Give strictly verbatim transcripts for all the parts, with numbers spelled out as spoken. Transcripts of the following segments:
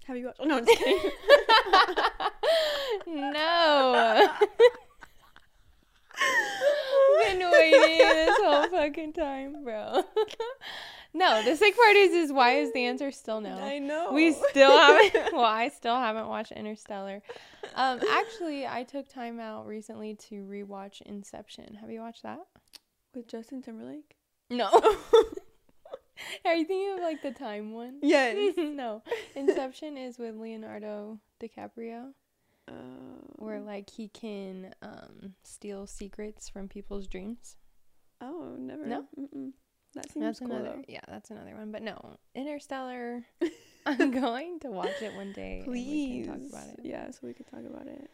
Have you watched? Oh, no, I'm just kidding. No. Been waiting this whole fucking time, bro. No, the sick part is, is why is the answer still no? I know. We still haven't, well, I still haven't watched Interstellar. Um, actually, I took time out recently to rewatch Inception. Have you watched that? With Justin Timberlake? No. Are you thinking of like the time one? Yes. No. Inception is with Leonardo DiCaprio. Uh, Where like he can um steal secrets from people's dreams. oh, never. No? Mm-mm. That seems That's cool, another though. yeah, that's another one. But no, Interstellar. I'm going to watch it one day. Please. And we can talk about it. Yeah, so we could talk about it.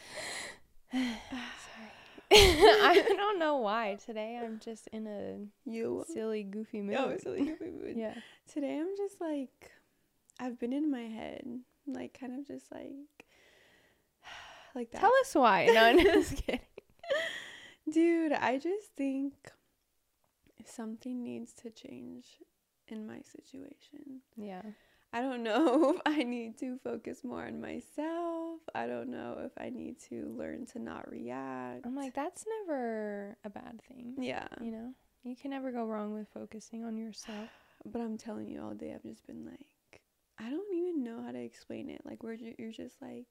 Sorry. I don't know why. Today I'm just in a You. silly, goofy mood. Oh, silly goofy mood. Yeah. Today I'm just like, I've been in my head, like kind of just like, like that. Tell us why. No, I'm just kidding. Dude, I just think something needs to change in my situation. Yeah. I don't know if I need to focus more on myself. I don't know if I need to learn to not react. I'm like, that's never a bad thing. Yeah. You know? You can never go wrong with focusing on yourself. But I'm telling you, all day I've just been like, I don't even know how to explain it. Like, where you're just like,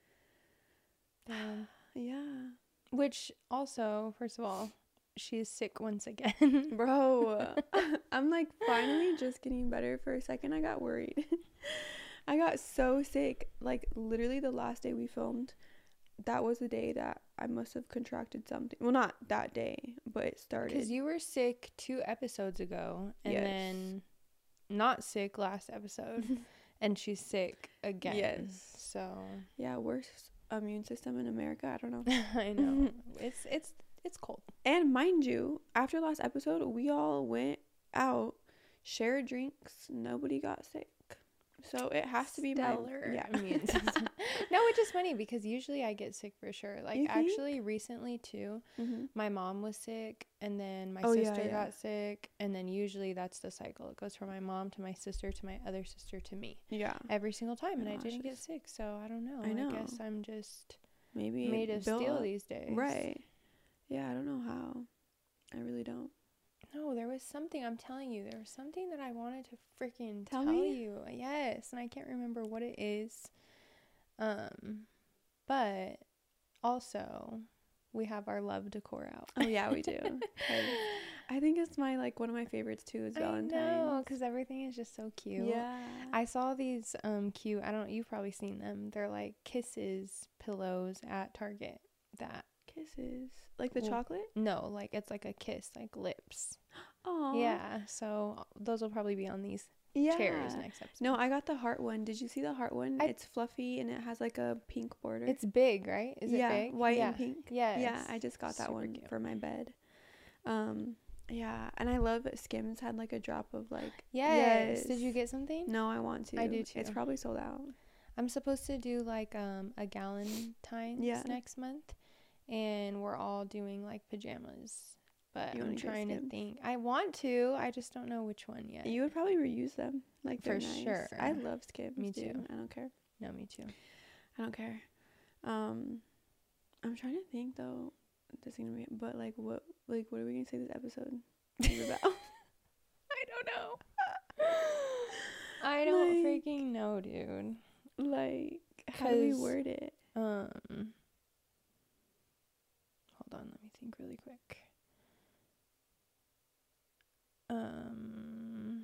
Um, yeah. which also, first of all, she is sick once again. Bro, I'm like finally just getting better. For a second, I got worried. I got so sick. Like, literally the last day we filmed, that was the day that I must have contracted something. Well, not that day, but it started. Because you were sick two episodes ago, and Yes. then not sick last episode, and she's sick again. Yes. So Yeah, worst immune system in America. I don't know. I know it's it's it's cold. And mind you, after last episode, we all went out, shared drinks. Nobody got sick. So it has to be Stellar my yeah. immune system. No, which is funny because usually I get sick for sure. Like You think? actually recently too, Mm-hmm. my mom was sick and then my Oh, yeah, sister yeah. got sick, and then usually that's the cycle. It goes from my mom to my sister to my other sister to me Yeah. every single time, and I Gosh, didn't get it's- sick, so I don't know. I know. guess I'm just Maybe made it of built steel up. these days. Right. Yeah, I don't know how. I really don't. No, there was something, I'm telling you, there was something that I wanted to freaking Tell tell, me? you. Yes, and I can't remember what it is. Um, but also we have our love decor out. Oh yeah, we do. 'Cause I think it's my like one of my favorites too is Valentine's. I know, because everything is just so cute. Yeah. I saw these um cute, I don't, you've probably seen them. They're like kisses pillows at Target. That Kisses. Like the Well, chocolate? no, like it's like a kiss, like lips. Oh. Yeah, so those will probably be on these Yeah. chairs next episode. No, I got the heart one. Did you see the heart one? I- It's fluffy and it has like a pink border. It's big, right? Is yeah, it big? white yeah. and pink. Yes. Yeah, I just got that Super one cute. for my bed. Um, yeah, and I love that Skims had like a drop of like. Yes. Did you get something? No, I want to. I do It's too. probably sold out. I'm supposed to do like um a Galentine's Yeah. next month, and we're all doing like pajamas. But You I'm wanna get trying to Skims? think. I want to. I just don't know which one yet. You would probably reuse them. Like they're For nice. sure. I love Skims. Me dude. too. I don't care. No, me too. I don't care. Um, I'm trying to think though. This is gonna be, but like what, like what are we gonna say this episode is about? I don't know. I don't Like- freaking know, dude. Like, how do we 'Cause- word it? Um, hold on, let me think really quick. Um,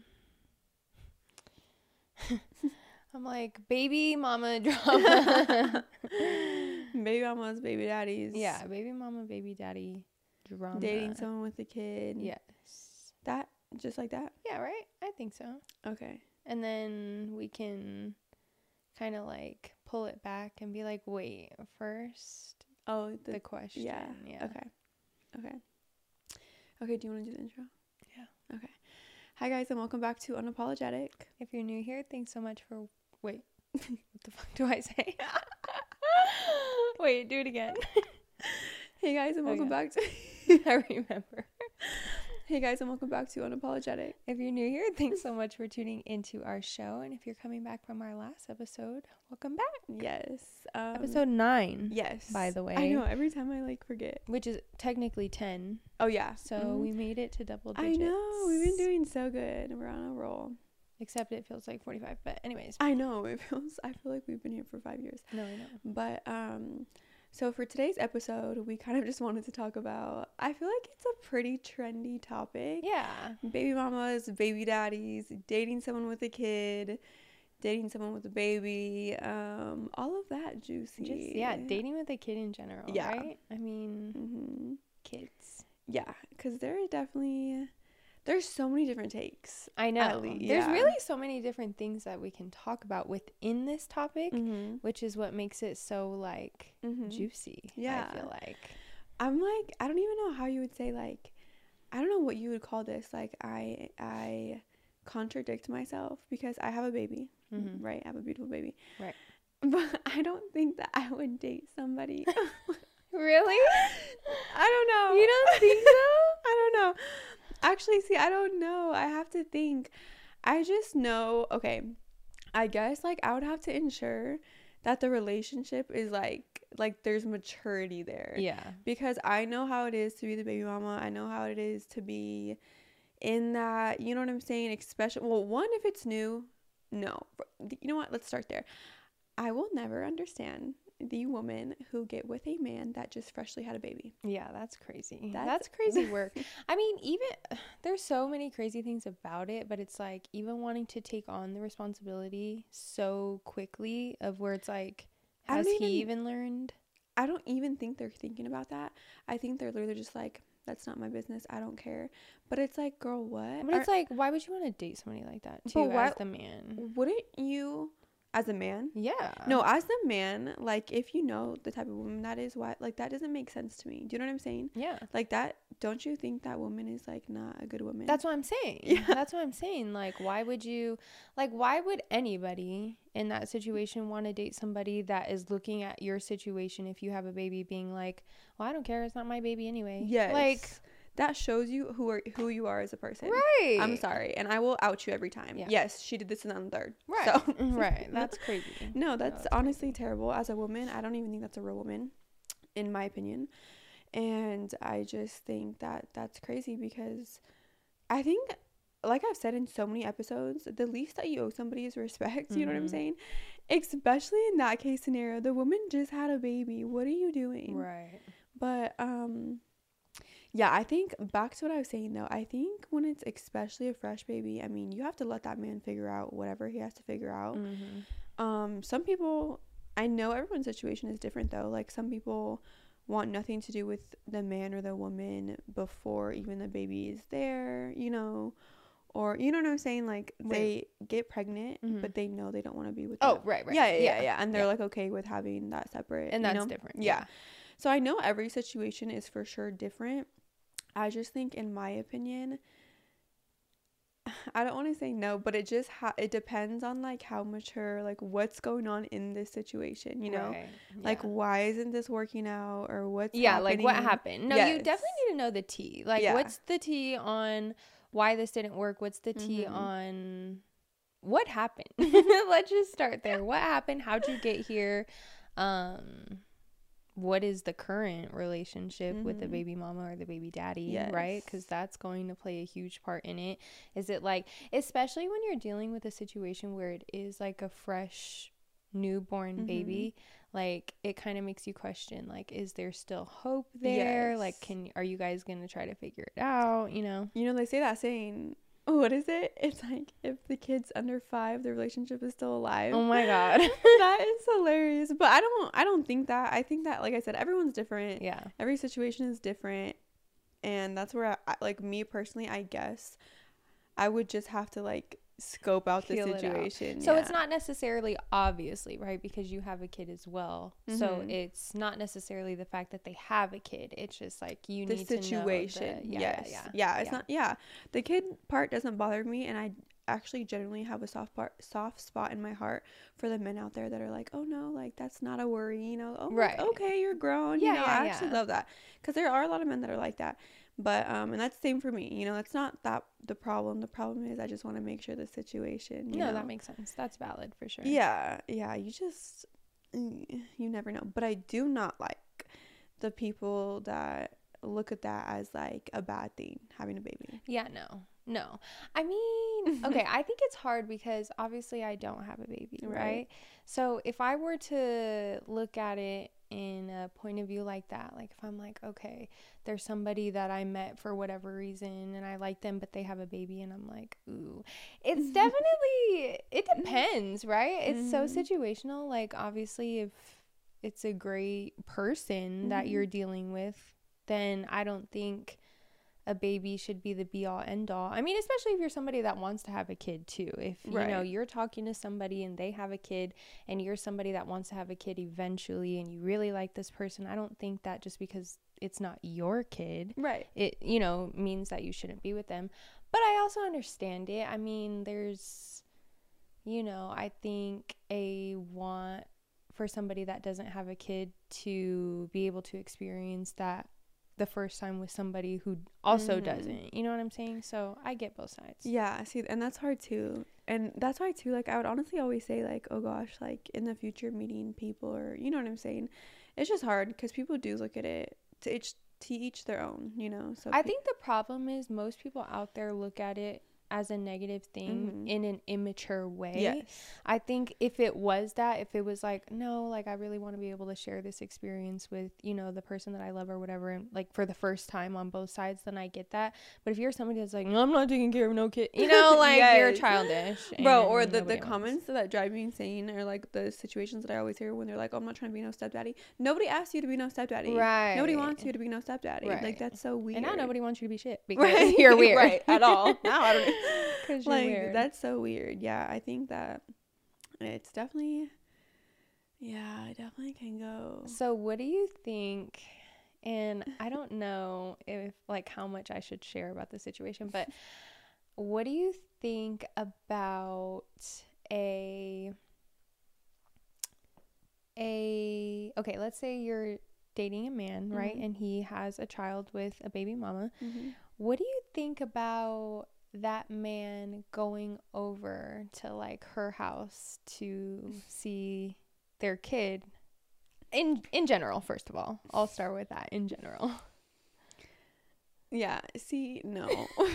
I'm like baby mama drama. Baby mamas, baby daddies. Yeah, baby mama, baby daddy drama. Dating someone with a kid. Yes. That just like that. Yeah, right. I think so. Okay. And then we can kind of like pull it back and be like, wait, first Oh, the, the question. yeah. Yeah. Okay. Okay. Okay. Do you want to do the intro? Yeah. Okay. Hi guys, and welcome back to Unapologetic. If you're new here, thanks so much for wait. What the fuck do I say? Wait, do it again. Hey guys, and welcome Okay. back to. I remember. Hey guys, and welcome back to Unapologetic. If you're new here, thanks so much for tuning into our show. And if you're coming back from our last episode, welcome back. Yes. Um, Episode nine. Yes. By the way. I know, every time I like forget. Which is technically ten. Oh, yeah. So Mhm. we made it to double digits. I know. We've been doing so good. We're on a roll. Except it feels like forty-five. But anyways. I know. It feels, I feel like we've been here for five years. No, I know. But, um... so for today's episode, we kind of just wanted to talk about, I feel like it's a pretty trendy topic. Yeah. Baby mamas, baby daddies, dating someone with a kid, dating someone with a baby, um, all of that juicy. Just, yeah, dating with a kid in general, yeah. right? I mean, Mm-hmm. kids. Yeah, because there are definitely, there's so many different takes. I know. least, There's yeah. really so many different things that we can talk about within this topic, Mm-hmm. which is what makes it so, like, Mm-hmm. juicy. Yeah. I feel like. I'm like, I don't even know how you would say, like, I don't know what you would call this. Like, I, I contradict myself because I have a baby, Mm-hmm. right? I have a beautiful baby. Right. But I don't think that I would date somebody. Really? I don't know. You don't think so? I don't know. Actually, see, I don't know. I have to think. I just know, okay, I guess, like, I would have to ensure that the relationship is, like, like, there's maturity there. Yeah. Because I know how it is to be the baby mama. I know how it is to be in that, you know what I'm saying? Especially, well, one, if it's new, no. You know what? Let's start there. I will never understand the woman who get with a man that just freshly had a baby. Yeah, that's crazy. That's- That's, crazy work. I mean, even there's so many crazy things about it, but it's like even wanting to take on the responsibility so quickly of where it's like, I has don't he even- even learned? I don't even think they're thinking about that. I think they're literally just like, that's not my business. I don't care. But it's like, girl, what? But Are- it's like, why would you want to date somebody like that But too, why- as the man? wouldn't you, as a man? Yeah. No, as the man, like, if you know the type of woman that is, why, like, that doesn't make sense to me. Do you know what I'm saying? Yeah. Like, that, don't you think that woman is, like, not a good woman? That's what I'm saying. Yeah. That's what I'm saying. Like, why would you, like, why would anybody in that situation want to date somebody that is looking at your situation if you have a baby being like, well, I don't care. It's not my baby anyway. Yes. Like, that shows you who are who you are as a person. right. I'm sorry. And I will out you every time. Yeah. Yes, she did this and then the third. Right. So. Right. That's crazy. No, that's that's honestly terrible. As a woman, I don't even think that's a real woman, in my opinion. And I just think that that's crazy because I think, like I've said in so many episodes, the least that you owe somebody is respect. You know what I'm Mhm. saying? Especially in that case scenario, the woman just had a baby. What are you doing? Right. But um yeah, I think back to what I was saying though, I think when it's especially a fresh baby, I mean, you have to let that man figure out whatever he has to figure out. Mm-hmm. Um some people, I know everyone's situation is different though. Like some people want nothing to do with the man or the woman before even the baby is there, you know, or you know what I'm saying, like they get pregnant Mhm. but they know they don't want to be with Oh, the, right, right. yeah, yeah, yeah, Yeah. yeah, and they're Yeah. like okay with having that separate, And you that's know? different. Yeah. So I know every situation is for sure different. I just think, in my opinion, I don't want to say no, but it just ha- it depends on like how mature, like what's going on in this situation, you know, Right. like Yeah. why isn't this working out or what's yeah, like what happening? happened? No, you Yes. definitely need to know the tea. Like, Yeah. what's the tea on why this didn't work? What's the tea Mhm. on what happened? Let's just start there. What happened? How'd you get here? Um, what is the current relationship with the Mhm. baby mama or the baby daddy, right? Because Yes. that's going to play a huge part in it. Is it like, especially when you're dealing with a situation where it is like a fresh newborn Mhm. baby, like it kind of makes you question, like, is there still hope there? Like, Yes. can are you guys gonna try to figure it out? You know? You know, they say that saying, what is it? It's like if the kid's under five, the relationship is still alive. Oh my god. That is hilarious. But I don't I don't think that. I think that, like I said, everyone's different. Yeah. Every situation is different. And that's where I, like me personally, I guess I would just have to like scope out the Feel it out. situation. So yeah. it's not necessarily obviously, right? Because you have a kid as well. So Mhm. it's not necessarily the fact that they have a kid. It's just like you the need situation. to know the, yeah, yes. yeah, Yeah, yeah. it's Yeah. not yeah. The kid part doesn't bother me, and I actually genuinely have a soft part soft spot in my heart for the men out there that are like, oh no, like that's not a worry, you know. Oh, like, Right. okay, you're grown. Yeah, you know, yeah, I actually yeah. love that, because there are a lot of men that are like that. But um and that's the same for me, you know. That's not that the problem. The problem is I just want to make sure the situation, you no know. that makes sense. That's valid for sure. Yeah, yeah, you just you never know. But I do not like the people that look at that as like a bad thing, having a baby. Yeah, no. No. I mean, okay, I think it's hard because obviously I don't have a baby, right? Right. So if I were to look at it in a point of view like that, like if I'm like, okay, there's somebody that I met for whatever reason and I like them, but they have a baby, and I'm like, ooh, it's definitely, it depends, right? It's so Mhm. situational. Like, obviously, if it's a great person that Mhm. you're dealing with, then I don't think a baby should be the be all end all. I mean, especially if you're somebody that wants to have a kid too. If you Right. know you're talking to somebody and they have a kid and you're somebody that wants to have a kid eventually and you really like this person, I don't think that just because it's not your kid, Right. it, you know, means that you shouldn't be with them. But I also understand it. I mean, there's, you know, I think a want for somebody that doesn't have a kid to be able to experience that the first time with somebody who also Mhm. doesn't, you know what I'm saying? So I get both sides. Yeah, see, and that's hard too. And that's why too, like, I would honestly always say, like, oh gosh, like, in the future, meeting people, or, you know what I'm saying? It's just hard because people do look at it to each, to each their own, you know? So I pe- think the problem is most people out there look at it as a negative thing Mhm. in an immature way. Yes. I think if it was that, if it was like, no, like I really want to be able to share this experience with, you know, the person that I love or whatever, and like for the first time on both sides, then I get that. But if you're somebody that's like, no, I'm not taking care of no kid, you know, like you're Yes. childish. Bro, and or the, the nobody wants- comments that drive me insane are like the situations that I always hear when they're like, oh, I'm not trying to be no stepdaddy. Nobody asked you to be no stepdaddy. Right. Nobody wants you to be no stepdaddy. Right. Like, that's so weird. And now nobody wants you to be shit because Right. you're weird. Right, at all. Now I don't Because you're like, weird. that's so weird. Yeah, I think that it's definitely, yeah, I definitely can go. So what do you think, and I don't know if like how much I should share about the situation, but what do you think about a a okay, let's say you're dating a man, right? Mhm. And he has a child with a baby mama. Mm-hmm. What do you think about that man going over to like her house to see their kid? In in general, first of all, I'll start with that. In general, Yeah, see, no.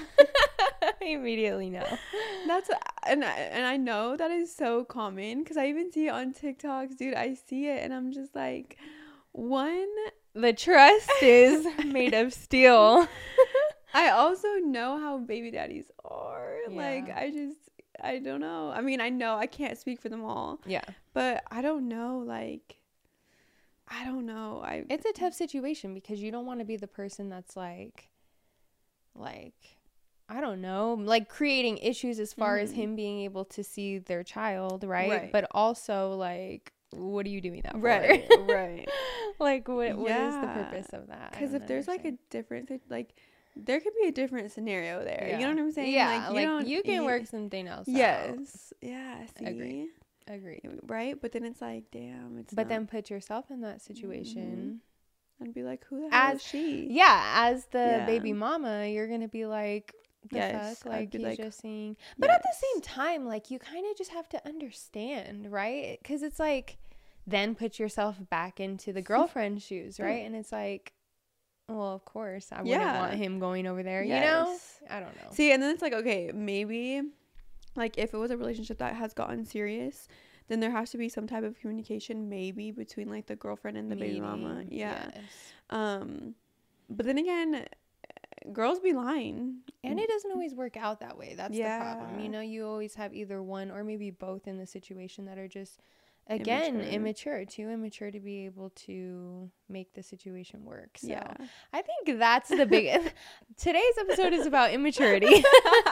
immediately no. That's, and I, and I know that is so common because I even see it on TikToks, dude. I see it and I'm just like, one, The trust is made of steel. I also know how baby daddies are. Like, Yeah. I just, I don't know. I mean, I know I can't speak for them all, Yeah, but I don't know. Like, I don't know. I it's a tough situation because you don't want to be the person that's like, like, I don't know, like creating issues as far as Mhm. him being able to see their child, right? Right. But also like, what are you doing that right, for? right. Like, what what is the Yeah. purpose of that? I Because don't if there's like a understand. different, sit- like, there could be a different scenario there. Yeah. You know what I'm saying? Yeah, you like, don't- you can you- work something else out. Yes. Yeah. See. Agreed. Agreed. Right, but then it's like, damn, it's. But not. then put yourself in that situation. I'd be like, who the hell As- is she? Yeah, as the Yeah. baby mama, you're gonna be like, the Yes, fuck, I'd like be he's like, just seeing. But at the yes. same time, like you kind of just have to understand, right? Because it's like, then put yourself back into the girlfriend's shoes, right? And it's like, well, of course, I wouldn't Yeah. want him going over there. You know, Yes. I don't know. See, and then it's like, okay, maybe, like, if it was a relationship that has gotten serious, then there has to be some type of communication, maybe between like the girlfriend and the baby mama. Meeting, Yeah. yes. Um, but then again, girls be lying. And it doesn't always work out that way. That's the problem. Yeah. You know, you always have either one or maybe both in the situation that are just, again, Immature. immature, too immature to be able to make the situation work. So Yeah. I think that's the big. Today's episode is about immaturity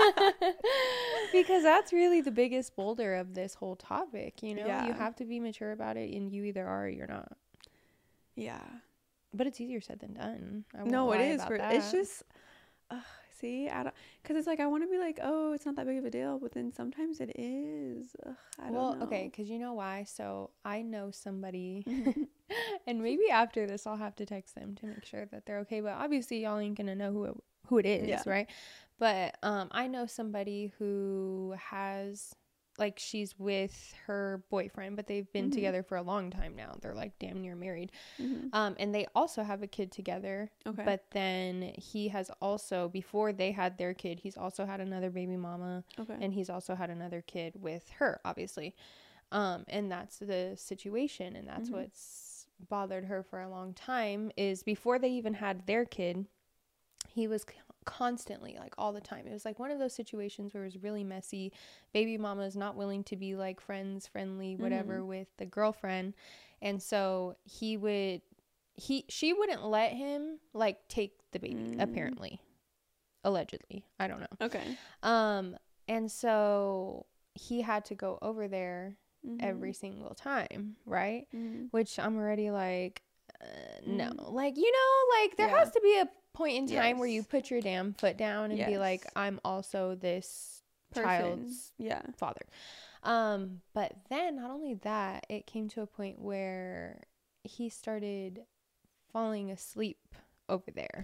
because that's really the biggest boulder of this whole topic. You know, Yeah. you have to be mature about it, and you either are or you're not. Yeah. But it's easier said than done. I won't No, it lie is. about For, that. it's just, ugh, see, I don't, because it's like, I want to be like, oh, it's not that big of a deal. But then sometimes it is. Ugh, I well, don't know. okay, because you know why? So I know somebody And maybe after this, I'll have to text them to make sure that they're okay. But obviously, y'all ain't gonna know who it, who it is, Yeah. right? But um, I know somebody who has, like, she's with her boyfriend, but they've been Mhm. together for a long time now. They're like damn near married. Mhm. Um, and they also have a kid together. Okay. But then he has also, before they had their kid, he's also had another baby mama, Okay. and he's also had another kid with her, obviously. Um, and that's the situation, and that's Mhm. what's bothered her for a long time, is before they even had their kid, he was c- constantly, like, all the time. It was like one of those situations where it was really messy. Baby mama is not willing to be like friends, friendly, whatever, Mhm. with the girlfriend. And so he would, he, she wouldn't let him, like, take the baby, Mm. apparently, allegedly. I don't know. Okay. Um, and so he had to go over there Mhm. every single time, right? Mhm. Which I'm already like, uh, no. Mm. Like, you know, like, there Yeah. has to be a point in time where you Yes. put your damn foot down and be like, Yes. I'm also this Person. child's Yeah. father. Um, but then not only that, it came to a point where he started falling asleep over there.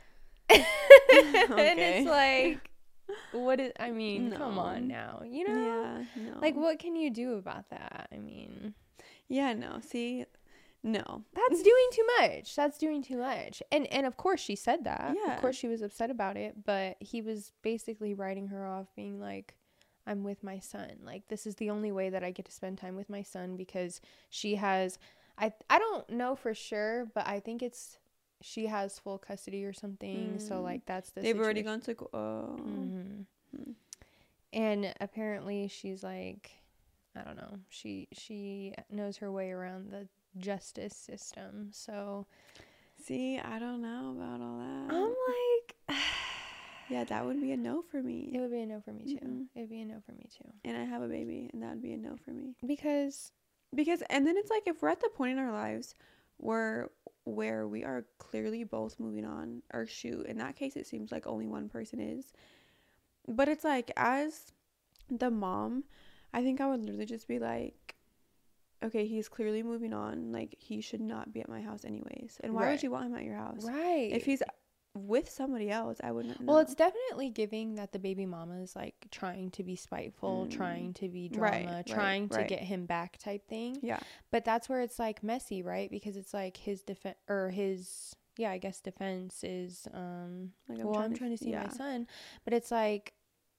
And Okay. it's like, what is, I mean, come No. on now, you know? Yeah. No. Like, what can you do about that? I mean, Yeah. No. See. No. that's doing too much. That's doing too much. And and of course she said that. Yeah. Of course she was upset about it, but he was basically writing her off, being like, I'm with my son. Like, this is the only way that I get to spend time with my son, because she has, I I don't know for sure, but I think it's, she has full custody or something. Mm. So, like, that's the They've already situation. gone to. co- Oh. Mhm. Hmm. And apparently she's like, I don't know, she she knows her way around the justice system. So See, I don't know about all that. I'm like, Yeah, that would be a no for me. it would be a no for me too. Mm-mm. It would be a no for me too. And I have a baby, and that would be a no for me. Because Because, and then it's like, if we're at the point in our lives where where we are clearly both moving on, or shoot, in that case, it seems like only one person is. But it's like, as the mom, I think I would literally just be like, okay, he's clearly moving on. Like, he should not be at my house anyways. And why Right. would you want him at your house? right. If he's with somebody else, I wouldn't know. Well, it's definitely giving that the baby mama is like trying to be spiteful, Mm. trying to be drama, Right, right, trying to right. get him back type thing. Yeah. But that's where it's like messy, right? Because it's like his defense, or his, yeah, I guess defense is, um, Like, well, I'm trying to see yeah. my son. But it's like,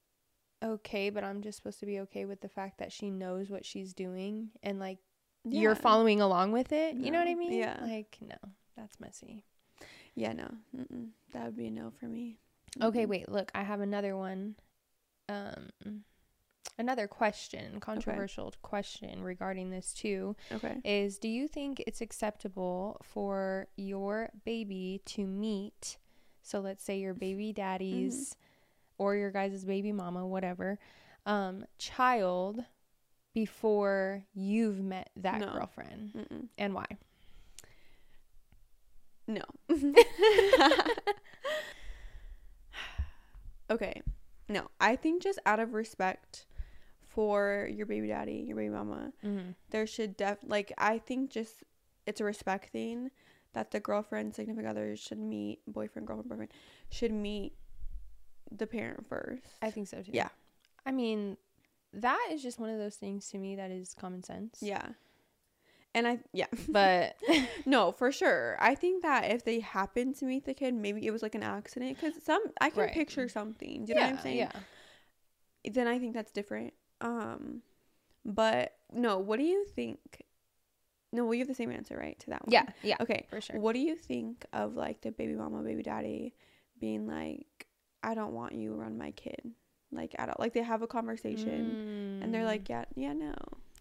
okay, but I'm just supposed to be okay with the fact that she knows what she's doing, and like, you're Yeah. following along with it. You know what I No. mean? Yeah. Like, no, that's messy. Yeah, no. Mm-mm. That would be a no for me. Okay, Mm-mm. wait, look, I have another one. Um, another question, controversial question regarding this too, Okay. is, do you think it's acceptable for your baby to meet, so let's say your baby daddy's or your guys' baby mama, whatever, um, child, before you've met that No. girlfriend, Mm-mm. and why? No. Okay. No. I think just out of respect for your baby daddy, your baby mama, Mm-hmm. there should def like I think just it's a respect thing that the girlfriend, significant other should meet, boyfriend, girlfriend, boyfriend should meet the parent first. I think so too. Yeah. I mean, that is just one of those things to me that is common sense. Yeah. And I, yeah. But no, for sure. I think that if they happen to meet the kid, maybe it was like an accident. Because some, I can Right. picture something. Do you yeah, know what I'm saying? yeah. Then I think that's different. Um, But no, what do you think? No, well, you have the same answer, right, to that one? Yeah, yeah. Okay. For sure. What do you think of like the baby mama, baby daddy being like, I don't want you around my kid? Like, at all. Like, they have a conversation Mm. and they're like, yeah, yeah, no.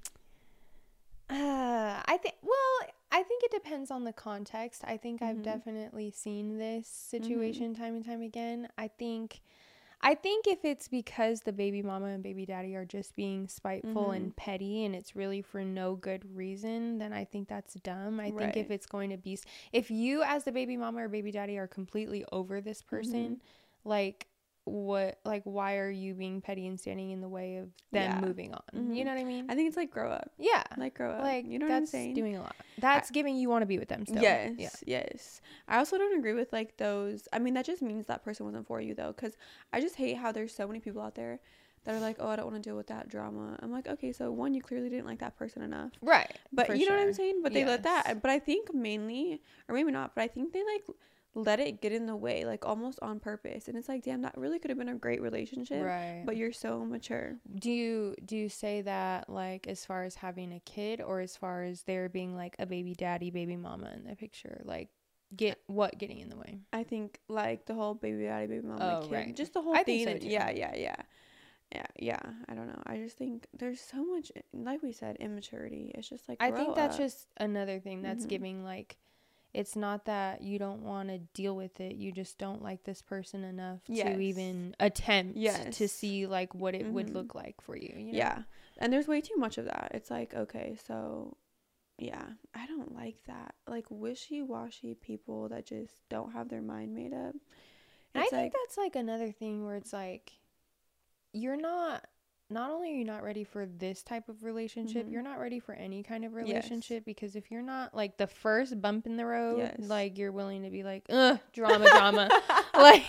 Uh, I think, well, I think it depends on the context. I think I've Mhm. definitely seen this situation time and time again. I think, I think if it's because the baby mama and baby daddy are just being spiteful Mhm. and petty, and it's really for no good reason, then I think that's dumb. I think if Right. it's going to be, if you as the baby mama or baby daddy are completely over this person, Mhm. like, what, like, why are you being petty and standing in the way of them Yeah. moving on? Mhm. You know what I mean? I think it's like grow up. Yeah. Like grow up. Like, you know what that's I'm saying? doing a lot. That's I, giving you want to be with them still. Yes. Yeah. Yes. I also don't agree with like those. I mean, that just means that person wasn't for you though. Because I just hate how there's so many people out there that are like, oh, I don't want to deal with that drama. I'm like, okay, so one, you clearly didn't like that person enough. Right. But you know sure. what I'm saying? But they yes. let that. But I think mainly, or maybe not, but I think they like let it get in the way, like almost on purpose. And it's like, damn, that really could have been a great relationship. Right. But you're so mature. Do you do you say that like as far as having a kid, or as far as there being like a baby daddy, baby mama in the picture? Like, get what getting in the way? I think like the whole baby daddy, baby mama, Oh, kid, right. just the whole I thing. think so, too. Yeah, yeah, yeah. Yeah, yeah. I don't know. I just think there's so much, like we said, immaturity. It's just like, I grow think that's up. just another thing that's Mhm. giving like, it's not that you don't want to deal with it, you just don't like this person enough Yes. to even attempt Yes. to see like what it would Mhm. look like for you, you know? Yeah. And there's way too much of that. It's like, okay, so yeah, I don't like that. Like wishy-washy people that just don't have their mind made up. And I It's think like, that's like another thing where it's like, you're not, not only are you not ready for this type of relationship, Mhm. you're not ready for any kind of Yes. relationship, because if you're not like the first bump in the road, Yes. like you're willing to be like, ugh, drama, drama. Like,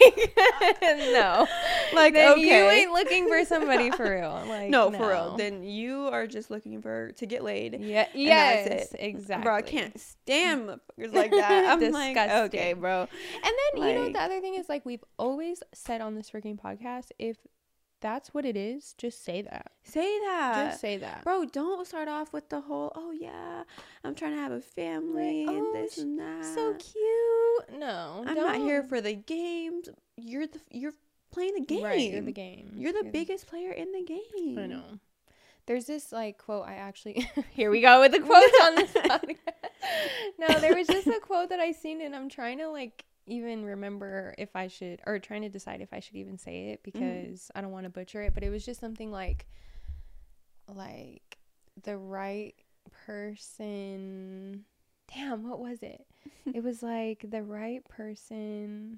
no. like, Then okay. you ain't looking for somebody for real. Like, no, for real. Then you are just looking for to get laid. yeah, And yes, that's it. exactly. Bro, I can't stand motherfuckers like that. I'm like, okay, Disgusting. bro. And then, you know, Like- the other thing is, like, we've always said on this freaking podcast, if that's what it is, just say that. Say that. Just say that. Bro, don't start off with the whole, oh yeah, I'm trying to have a family Like, and oh, this and that. So cute. No, I'm don't. not here for the games. You're the you're playing the game. Right, you're the game. You're the biggest player in the game. I know. There's this like quote I actually here we go with the quotes on this podcast. No, there was just a quote that I seen, and I'm trying to like even remember if I should, or trying to decide if I should even say it, because mm-hmm. I don't want to butcher it, but it was just something like like the right person. Damn, what was it? It was like the right person.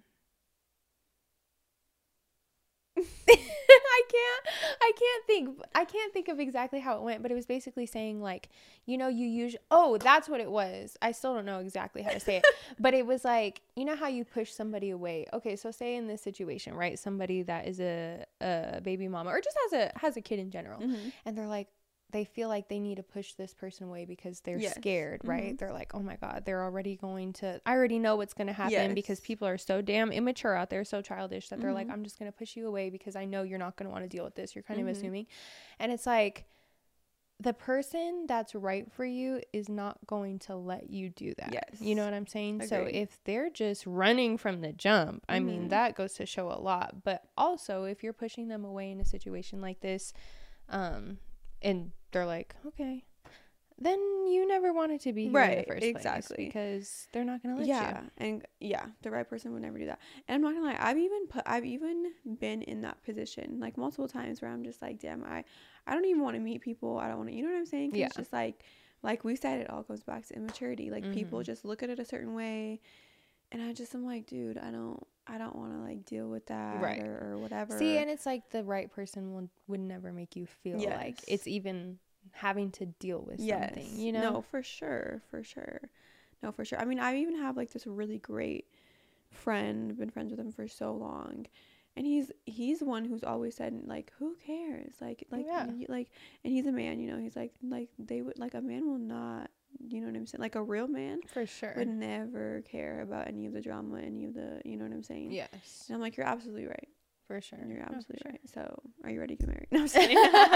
I can't I can't think I can't think of exactly how it went, but it was basically saying like, you know, you usually, oh, that's what it was. I still don't know exactly how to say it, but it was like, you know how you push somebody away. Okay, so say in this situation, right, somebody that is a, a baby mama, or just has a has a kid in general, mm-hmm. and they're like, they feel like they need to push this person away because they're yes. scared, right? Mm-hmm. They're like, oh my God, they're already going to, I already know what's going to happen yes. because people are so damn immature out there, so childish, that they're mm-hmm. like, I'm just going to push you away because I know you're not going to want to deal with this. You're kind mm-hmm. of assuming. And it's like, the person that's right for you is not going to let you do that. Yes. You know what I'm saying? Agreed. So if they're just running from the jump, I mm-hmm. mean, that goes to show a lot. But also, if you're pushing them away in a situation like this, um, and they're like, okay, then you never wanted to be here right, in the first exactly. place, because they're not gonna let yeah, you. and yeah, the right person would never do that. And I'm not gonna lie, I've even put, I've even been in that position like multiple times where I'm just like, damn, I, I don't even want to meet people. I don't want to, you know what I'm saying? 'Cause yeah. It's just like, like we said, it all goes back to immaturity. Like mm-hmm. people just look at it a certain way, and I just am like, dude, I don't. I don't want to like deal with that right. or, or whatever. See, and it's like the right person would, would never make you feel yes. like it's even having to deal with yes. something, you know? No, for sure, for sure. No, for sure. I mean, I even have like this really great friend, been friends with him for so long, and he's he's one who's always said like, who cares? Like like yeah. y- like, and he's a man, you know. He's like like they would like a man will not. You know what I'm saying? Like a real man for sure would never care about any of the drama, any of the, you know what I'm saying? Yes. And I'm like, you're absolutely right. For sure. You're absolutely no, right. Sure. So, are you ready to get married? No, I'm just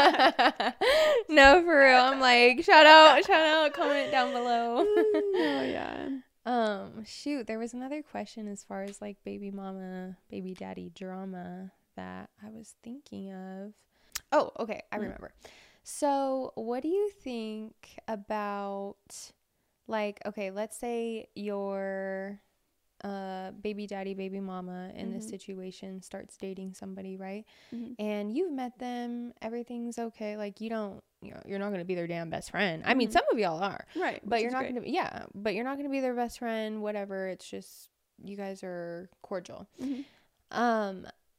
kidding. No, for real. I'm like, shout out, shout out, comment down below. Oh yeah. Um, shoot, there was another question as far as like baby mama, baby daddy drama that I was thinking of. Oh, okay, I mm. remember. So, what do you think about, like, okay, let's say your uh, baby daddy, baby mama in mm-hmm. this situation starts dating somebody, right? Mm-hmm. And you've met them, everything's okay. Like, you don't, you know, you're not going to be their damn best friend. I mm-hmm. mean, some of y'all are. Right. But you're not going to be, yeah, but you're not going to be their best friend, whatever. It's just, you guys are cordial. Mm-hmm. Um,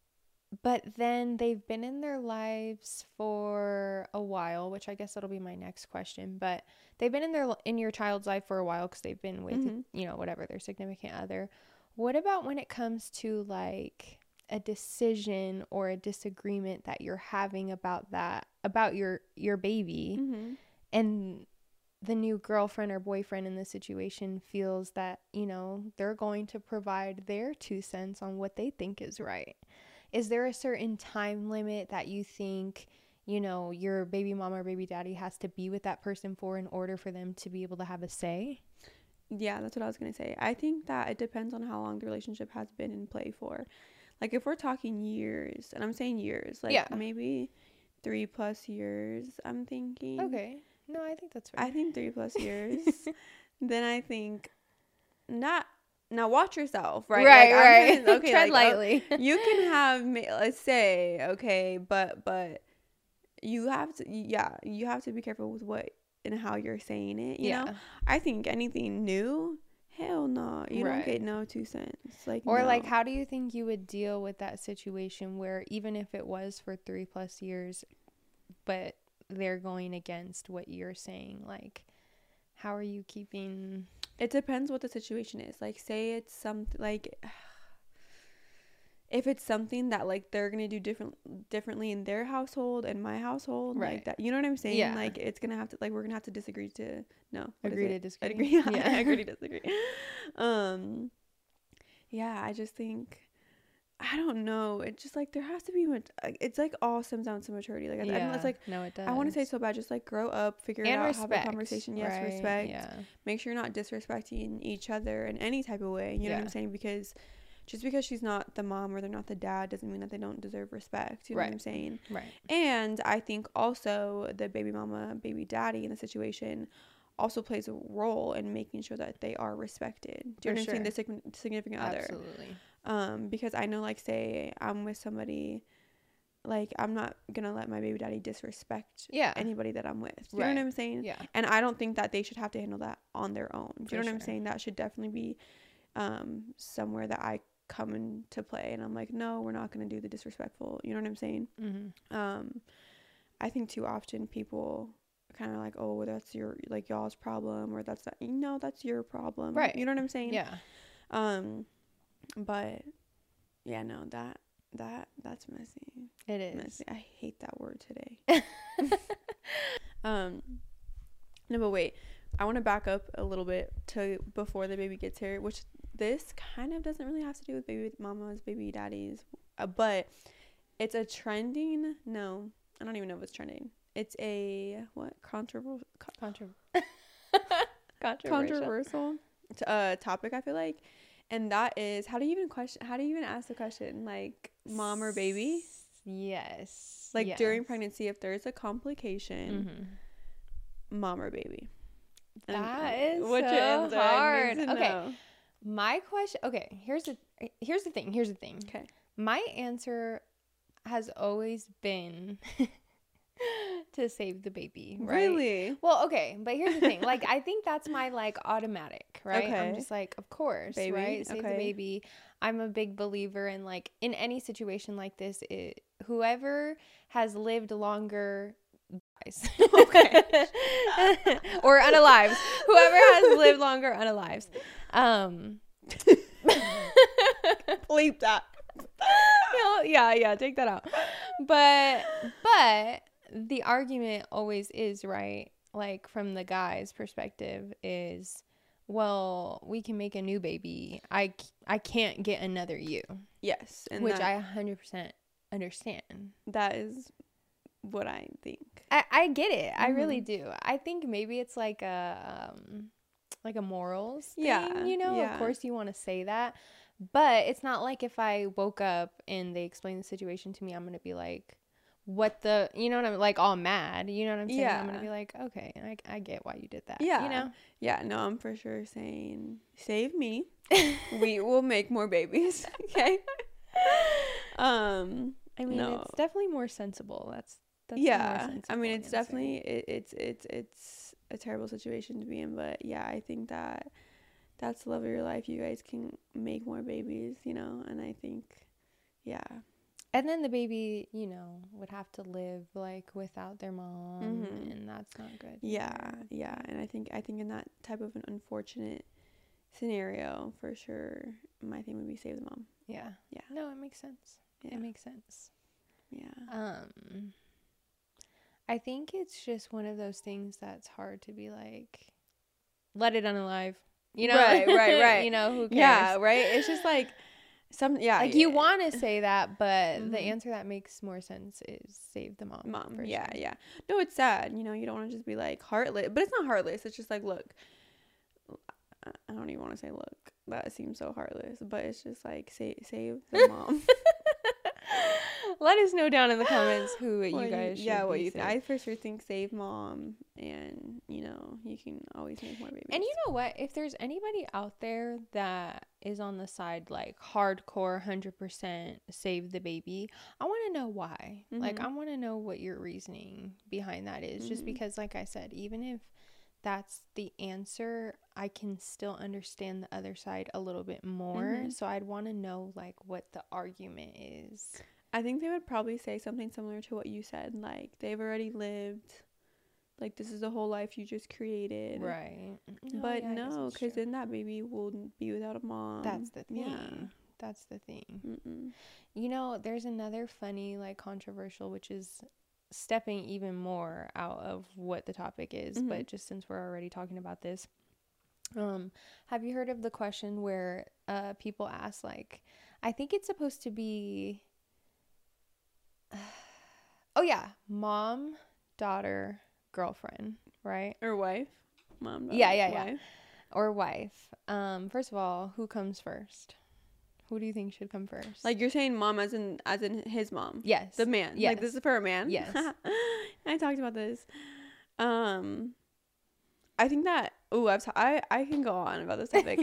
but then they've been in their lives for a while, which I guess that'll be my next question. But they've been in their in your child's life for a while because they've been with, Mm-hmm. you know, whatever, their significant other. What about when it comes to like a decision or a disagreement that you're having about that, about your your baby, Mm-hmm. and the new girlfriend or boyfriend in the situation feels that, you know, they're going to provide their two cents on what they think is right? Is there a certain time limit that you think, you know, your baby mama or baby daddy has to be with that person for in order for them to be able to have a say? Yeah, that's what I was gonna say. I think that it depends on how long the relationship has been in play for. Like if we're talking years, and I'm saying years, like Yeah. maybe three plus years, I'm thinking. Okay. No, I think that's right. I think three plus years. Then I think not. Now watch yourself, right? Right, Like, I'm right. saying, okay, Tread like, uh, lightly. you can have, ma- let's say, okay, but but you have to, yeah, you have to be careful with what and how you're saying it. You Yeah. know, I think anything new, hell no, you don't Right. get no two cents. Like Or no. like, how do you think you would deal with that situation where even if it was for three plus years, but they're going against what you're saying? Like, how are you keeping... It depends what the situation is. Like, say it's something like, if it's something that like they're gonna do different differently in their household and my household, Right. like that. You know what I'm saying? Yeah. Like it's gonna have to like we're gonna have to disagree to no what is Agree it? to disagree. Agree. Yeah. Yeah. Agree to disagree. Um, yeah. I just think. I don't know. It's just like there has to be much. Like, it's like all stems down to maturity. Like I, Yeah. it's like no, it does. I want to say so bad. Just like grow up, figure And it out, respect, have a conversation. Yes, right? respect. Yeah. Make sure you're not disrespecting each other in any type of way. You know what Yeah. I'm saying? Because just because she's not the mom or they're not the dad doesn't mean that they don't deserve respect. You know Right. what I'm saying? Right. And I think also the baby mama, baby daddy in the situation also plays a role in making sure that they are respected. Do you For know what I'm saying? The sure. sig- significant other. Absolutely. Um, because I know, like, say I'm with somebody, like, I'm not gonna let my baby daddy disrespect Yeah. anybody that I'm with. Do you Right. know what I'm saying? Yeah. And I don't think that they should have to handle that on their own. Do you For know what I'm sure. saying? That should definitely be um, somewhere that I come into play. And I'm like, no, we're not gonna do the disrespectful. You know what I'm saying? Mm-hmm. Um, I think too often people kind of like, oh, well, that's your like y'all's problem, or that's that. No, that's your problem. Right. You know what I'm saying? Yeah. Um, but yeah, no, that that that's messy. It is. Messy. I hate that word today. um, no, but wait, I want to back up a little bit to before the baby gets here, which this kind of doesn't really have to do with baby mamas, baby daddies, uh, but it's a trending. No, I don't even know if it's trending. It's a what controversial Contro- Controversial. controversial t- uh topic, I feel like. And that is, how do you even question how do you even ask the question, like mom or baby? Yes. Like yes. during pregnancy, if there's a complication, Mm-hmm. mom or baby. And, That uh, is what's your so answer? I hard. need to Okay. know. My question. Okay. Here's the. Here's the thing. Here's the thing. Okay. My answer has always been to save the baby. Right? Really? Well, okay, but here's the thing. Like, I think that's my like automatic, right? I'm Okay. just like, of course, Baby, right? Save the okay. baby. I'm a big believer in like in any situation like this, it, whoever has lived longer dies. Okay. Or unalives. Whoever has lived longer unalives. Um Bleep that. Yeah, yeah, yeah, take that out. But but the argument always is, right, like from the guy's perspective, is, well, we can make a new baby. I, I can't get another you. Yes. And Which that, I one hundred percent understand. that is what I think. I, I get it. I really Mhm. do. I think maybe it's like a um like a morals thing, Yeah, you know? yeah. Of course you want to say that. But it's not like if I woke up and they explain the situation to me, I'm going to be like, what the, you know what I'm, like all mad, you know what I'm saying? I'm going Yeah. to be like, okay, I, I get why you did that. Yeah. You know? Yeah, no, I'm for sure saying, save me. We will make more babies. Okay. Um, I mean, No. it's definitely more sensible. That's, that's the more yeah. I sensible mean, it's answer. definitely, it, it's, it's, it's a terrible situation to be in, but yeah, I think that that's the love of your life. You guys can make more babies, you know, and I think, yeah. And then the baby, you know, would have to live like without their mom, Mhm. and that's not good. Yeah, either. yeah, and I think I think in that type of an unfortunate scenario, for sure, my thing would be save the mom. Yeah. Yeah. No, it makes sense. Yeah, It makes sense. yeah, Um, I think it's just one of those things that's hard to be like, let it unalive. You know, Right, right, right. You know, who cares? yeah, right. It's just like some, yeah, Like yeah. you want to say that, but the Mhm. answer that makes more sense is save the mom. mom. for Yeah, sure. yeah. No, it's sad. You know, you don't want to just be like heartless, but it's not heartless. It's just like, look, I I don't even want to say look. That seems so heartless, but it's just like save save the mom. Let us know down in the comments who What you guys should yeah, what be you think. saved. I for sure think save mom, and you know, you can always make more babies. And you know what? If there's anybody out there that is on the side, like hardcore one hundred percent save the baby, I want to know why. Like, Mhm. I want to know what your reasoning behind that is. Just Mhm. because, like I said, even if that's the answer, I can still understand the other side a little bit more. Mhm. So I'd want to know, like, what the argument is. I think they would probably say something similar to what you said. Like, they've already lived. Like, this is the whole life you just created. Right. But yeah, I guess no, that's because true. then that baby will be without a mom. That's the thing. Yeah. That's the thing. Mm-mm. You know, there's another funny, like, controversial, which is stepping even more out of what the topic is, Mhm. but just since we're already talking about this, um, have you heard of the question where uh people ask, like, I think it's supposed to be, oh yeah, mom, daughter, girlfriend, right? Or wife. Mom. Daughter, Yeah, yeah, yeah. wife. Or wife. Um, first of all, who comes first? Who do you think should come first? Like, you're saying mom as in as in his mom. yes, The man. Yes. Like, this is for a man. Yes. I talked about this. Um, I think that. Oh, I've t- I I can go on about this topic.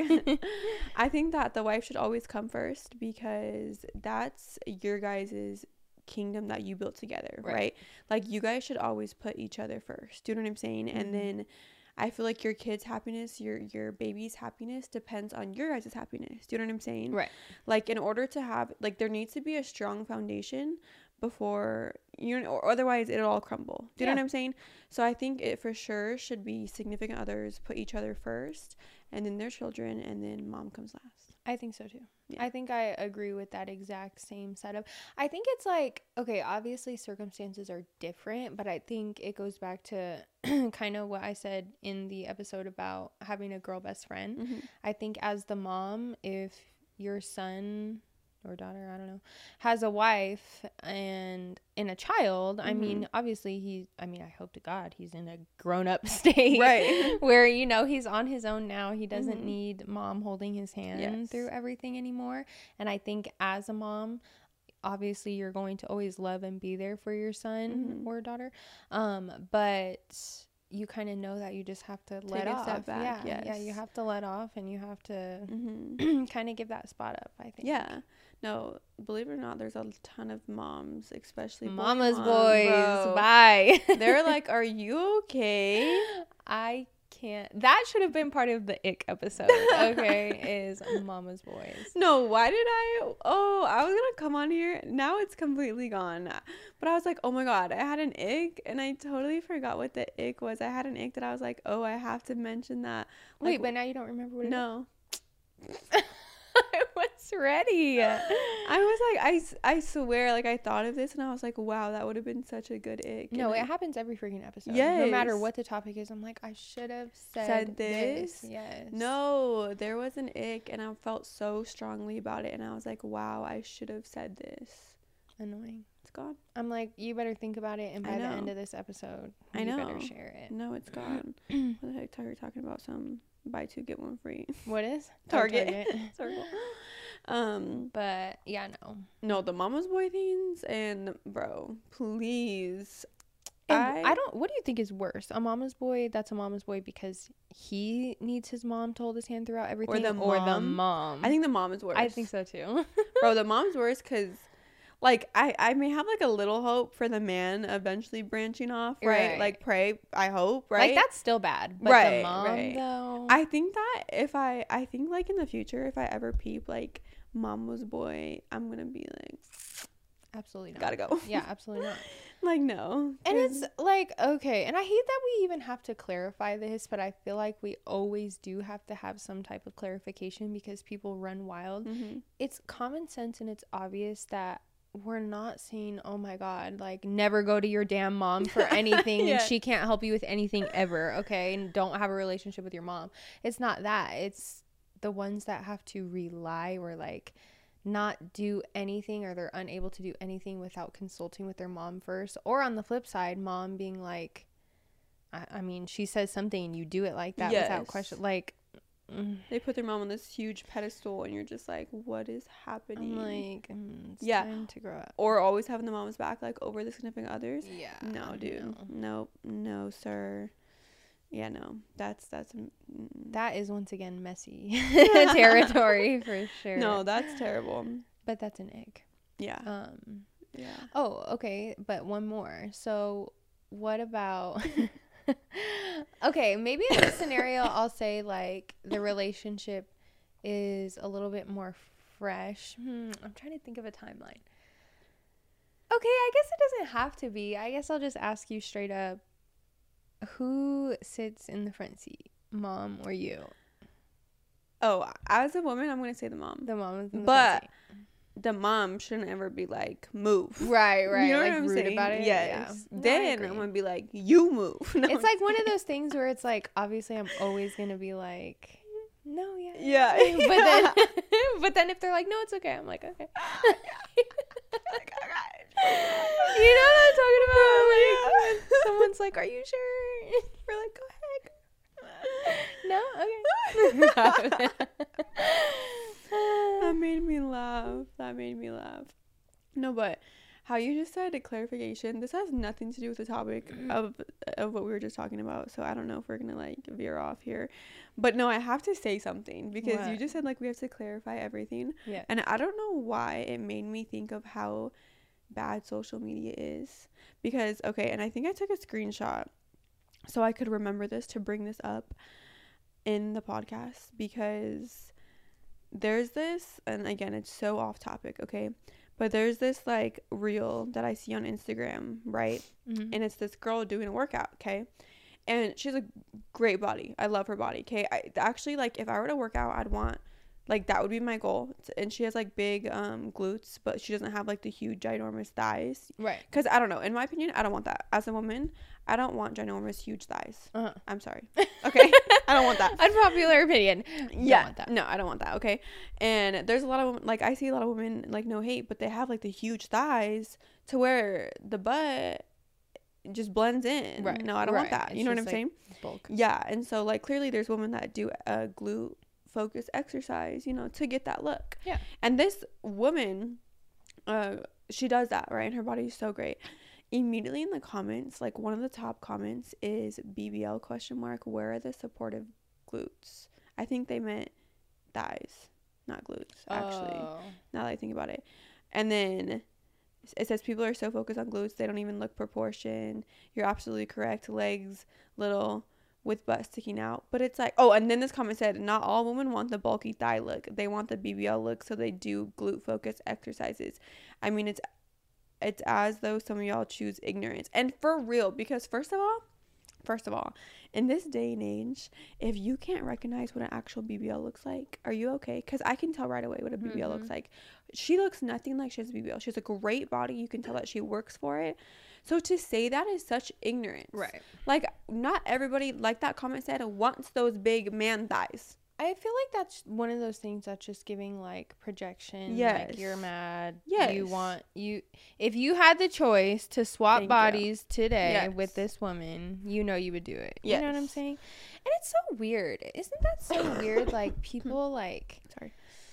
I think that the wife should always come first because that's your guys' kingdom that you built together, right. Right. Like, you guys should always put each other first. Do you know what I'm saying? Mhm. And then I feel like your kids' happiness, your your baby's happiness depends on your guys' happiness. Do you know what I'm saying? Right. Like, in order to have, like, there needs to be a strong foundation before you know, or otherwise it'll all crumble. Do you know Yeah. what I'm saying? So I think it for sure should be significant others put each other first, and then their children, and then mom comes last. I think so too. Yeah. I think I agree with that exact same setup. I think it's like, okay, obviously circumstances are different, but I think it goes back to kind of what I said in the episode about having a girl best friend. Mm-hmm. I think as the mom, if your son or daughter, I don't know, has a wife and and a child, I Mhm. mean, obviously he, I mean, I hope to God he's in a grown up state, Right. where, you know, he's on his own now. He doesn't Mhm. need mom holding his hand Yes. through everything anymore. And I think as a mom, obviously you're going to always love and be there for your son Mhm. or daughter. Um, but you kind of know that you just have to let a off. step back, Yeah, yeah, you yes. have to let off, and you have to Mm-hmm. kind of give that spot up, I think. Yeah. No, believe it or not, there's a ton of moms, especially boy Mama's moms, boys, bro. bye. They're like, "Are you okay?" I can't. That should have been part of the ick episode. Okay, is Mama's boys. No, why did I? Oh, I was gonna come on here. Now it's completely gone. But I was like, oh my god, I had an ick, and I totally forgot what the ick was. I had an ick that I was like, oh, I have to mention that. Like, Wait, but now you don't remember what it no, is? I was ready. I was like, I, s- I swear, like, I thought of this, and I was like, wow, that would have been such a good ick. No, And it I happens every freaking episode. No matter Yes. what the topic is, I'm like, I should have said, Said this. this? Yes. No, there was an ick, and I felt so strongly about it, and I was like, wow, I should have said this. Annoying. It's gone. I'm like, you better think about it, and I by the know. end of this episode, I you know. better share it. No, it's gone. What the heck? Are you talking about some buy two get one free? What is? Oh, Target. Circle. Um, But yeah, no. no, the mama's boy things, and bro, please. And I, I don't. What do you think is worse? A mama's boy that's a mama's boy because he needs his mom to hold his hand throughout everything, the or the mom. mom. I think the mom is worse. I think so too. Bro, the mom's worse because, like, I, I may have, like, a little hope for the man eventually branching off, right? Right. Like, pray, I hope, right? Like, that's still bad. But Right, the mom, right. though. I think that if I, I think, like, in the future, if I ever peep, like, mama's boy, I'm gonna be like, Absolutely not. Gotta go. Yeah, absolutely not. Like, no. And it's like, okay, and I hate that we even have to clarify this, but I feel like we always do have to have some type of clarification because people run wild. Mm-hmm. It's common sense and it's obvious that we're not saying, oh my God, like never go to your damn mom for anything. Yeah. And she can't help you with anything ever. Okay. And don't have a relationship with your mom. It's not that. It's the ones that have to rely or like not do anything, or they're unable to do anything without consulting with their mom first. Or on the flip side, mom being like, I, I mean, she says something and you do it like that Yes. without question. Like, mm. They put their mom on this huge pedestal and you're just like, what is happening? I'm like, mm, it's Yeah. time to grow up. Or always having the mom's back, like, over the significant others. Yeah. No, dude. no. Nope. No, sir. Yeah, no. That's, that's, mm, That is once again messy territory for sure. no, that's terrible. But that's an egg. Yeah. Um. Yeah. Oh, okay. But one more. So, what about? Okay, maybe in this scenario, I'll say like the relationship is a little bit more fresh. Hmm, I'm trying to think of a timeline. Okay, I guess it doesn't have to be. I guess I'll just ask you straight up. Who sits in the front seat, mom or you? Oh, as a woman, I'm going to say the mom. The mom is in the But front seat. The mom shouldn't ever be like, move. Right, right. You know like what I'm rude saying? about it. Yes. Yeah. No, I Then agree. I'm going to be like, you move. No, It's like one of those things where it's like, obviously I'm always going to be like, no, yeah. Yeah. But then, but then if they're like, no, it's okay. I'm like, okay. You know what I'm talking about? Like, when someone's like, are you sure? We're like, go ahead. No? Okay. That made me laugh. That made me laugh. No, but how you just said a clarification, this has nothing to do with the topic of of what we were just talking about. So I don't know if we're going to like veer off here. But no, I have to say something because What? you just said like we have to clarify everything. Yeah. And I don't know why it made me think of how bad social media is. Because, okay, and I think I took a screenshot so I could remember this to bring this up in the podcast, because there's this, and again, it's so off topic, okay, but there's this like reel that I see on Instagram, right? Mm-hmm. And it's this girl doing a workout, okay, and she has a great body. I love her body, okay. I actually, like, if I were to work out, I'd want, like, that would be my goal. And she has like big um glutes, but she doesn't have like the huge ginormous thighs. Right. Because I don't know, in my opinion, I don't want that. As a woman, I don't want ginormous huge thighs. Uh-huh. I'm sorry. Okay. I don't want that. Unpopular opinion. Don't Yeah. want that. No, I don't want that. Okay. And there's a lot of women, like, I see a lot of women, like, no hate, but they have like the huge thighs to where the butt just blends in. Right. No, I don't want Right. that. It's You know what I'm just, like, saying? Bulk. Yeah. And so, like, clearly there's women that do a glute focus exercise, you know, to get that look. Yeah. And this woman, uh, she does that, right? And her body's so great. Immediately in the comments, like, one of the top comments is B B L question mark, where are the supportive glutes? I think they meant thighs, not glutes, actually. Oh. Now that I think about it. And then it says people are so focused on glutes, they don't even look proportion. You're absolutely correct. Legs little with butt sticking out. But it's like, oh, and then this comment said, not all women want the bulky thigh look. They want the B B L look, so they do glute focus exercises. I mean, it's it's as though some of y'all choose ignorance. And for real, because first of all, first of all, in this day and age, if you can't recognize what an actual B B L looks like, are you okay? Because I can tell right away what a B B L Mm-hmm. looks like. She looks nothing like she has a B B L. She has a great body. You can tell that she works for it. So to say that is such ignorance. Right. Like, not everybody, like that comment said, wants those big man thighs. I feel like that's one of those things that's just giving like projection. Yes. Like you're mad. Yes. You want you if you had the choice to swap Thank you. bodies today Yes. with this woman, you know you would do it. Yes. You know what I'm saying? And it's so weird. Isn't that so weird? Like people like Sorry.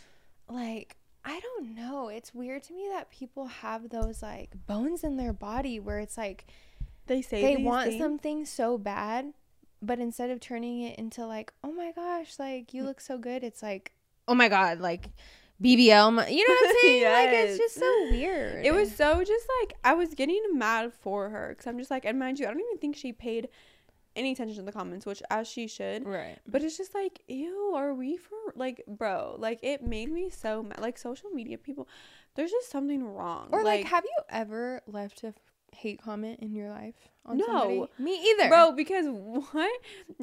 like I don't know. It's weird to me that people have those like bones in their body where it's like They say they these want things. something so bad, but instead of turning it into like, oh my gosh, like you look so good, it's like, oh my god, like B B L, my, you know what I'm saying? Like it's just so weird. It was so just like, I was getting mad for her because I'm just like, and mind you, I don't even think she paid any attention to the comments, which as she should. Right. But it's just like, ew, are we for, like, bro, like, it made me so mad. Like, social media people, there's just something wrong. Or like, like have you ever left a hate comment in your life on no somebody? Me either, bro, because what?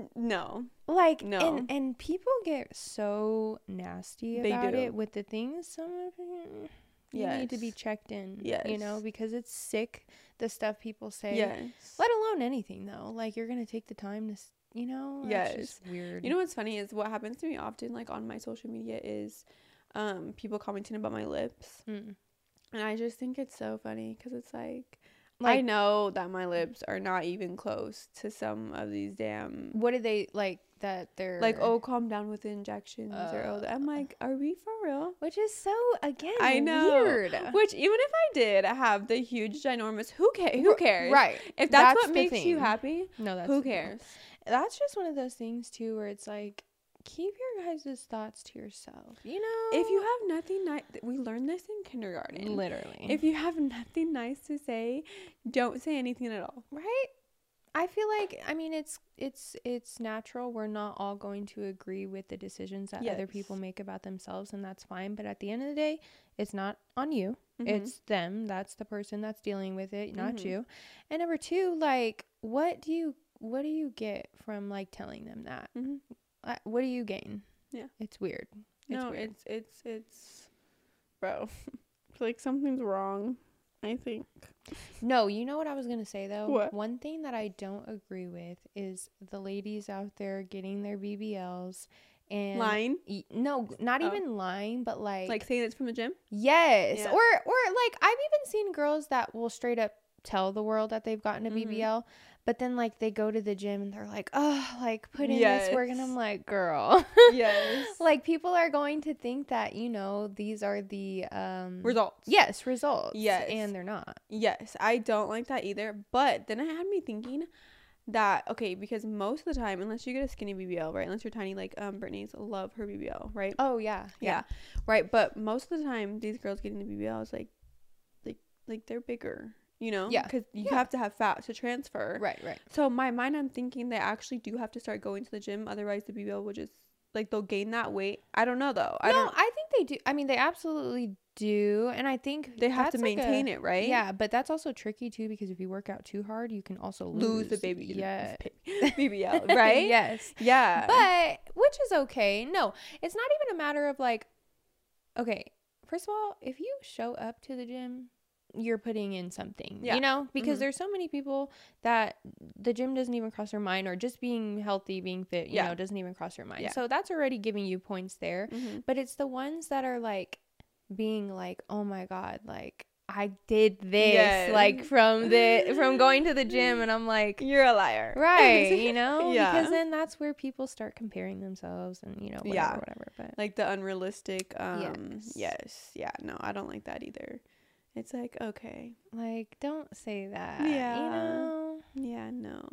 No, like no. and and people get so nasty They about do. it with the things. Some of it, you Yes. need to be checked in. Yes. You know, because it's sick, the stuff people say. Yes. Let alone anything though. Like, you're gonna take the time to, s- you know. Yes. That's just weird. You know what's funny is what happens to me often, like, on my social media is um people commenting about my lips. Mm. And I just think it's so funny because it's like, Like, I know that my lips are not even close to some of these damn, what did they like that they're like, oh, calm down with the injections, Uh, or oh, I'm like, are we for real? which is so, again, I know. weird. Which, even if I did have the huge ginormous, who cares? Who cares? Right. If that's, That's what the makes you thing. happy, No, that's who the thing. cares? That's just one of those things too where it's like, keep your guys' thoughts to yourself, you know. If you have nothing nice, we learned this in kindergarten. literally, If you have nothing nice to say, don't say anything at all. right, I feel like, I mean, it's it's it's natural. We're not all going to agree with the decisions that other Yes. people make about themselves, and that's fine. But at the end of the day, it's not on you. Mhm. It's them. That's the person that's dealing with it, not Mhm. you. And number two, like, what do you what do you get from like telling them that? Mhm. Uh, what do you gain? Yeah. It's weird. It's No, weird. it's it's it's, bro. Like, something's wrong, I think. No, you know what I was going to say, though? What? One thing that I don't agree with is the ladies out there getting their B B Ls and... Lying, y- No, not Oh. even lying, but like... like saying it's from the gym. yes. Yeah. Or, or like, I've even seen girls that will straight up tell the world that they've gotten a B B L, but then, like, they go to the gym and they're like, oh, like, put in this work. And Yes. I'm like, girl. Yes. Like, people are going to think that, you know, these are the... um Results. Yes, results. Yes. And they're not. Yes, I don't like that either. But then it had me thinking that, okay, because most of the time, unless you get a skinny B B L, right? Unless you're tiny, like um Brittany's love her B B L, right? Oh, yeah. Yeah. Right. But most of the time, these girls getting the B B L is like, like, like they're bigger, you know? Yeah. Because you Yeah. have to have fat to transfer. Right, right. So in my mind, I'm thinking they actually do have to start going to the gym. Otherwise, the B B L will just, like, they'll gain that weight. I don't know, though. I no, don't. I think they do. I mean, they absolutely do. And I think They have to that's like maintain a- it, right? Yeah, but that's also tricky, too, because if you work out too hard, you can also lose, Lose the baby. Yeah. B B L, right? Yes. Yeah. But, which is okay. No, it's not even a matter of like, okay, first of all, if you show up to the gym, you're putting in something, Yeah. you know, because Mhm. there's so many people that the gym doesn't even cross their mind, or just being healthy, being fit, you Yeah. know, doesn't even cross their mind. Yeah. So that's already giving you points there. Mhm. But it's the ones that are like being like, oh my God, like I did this, Yes. like from the, from going to the gym. And I'm like, You're a liar. right, you know, Yeah. because then that's where people start comparing themselves and, you know, whatever, Yeah. whatever. But Like the unrealistic. Um, yes. Yes. Yeah. No, I don't like that either. It's like, okay. like, don't say that, Yeah. you know, Yeah, no.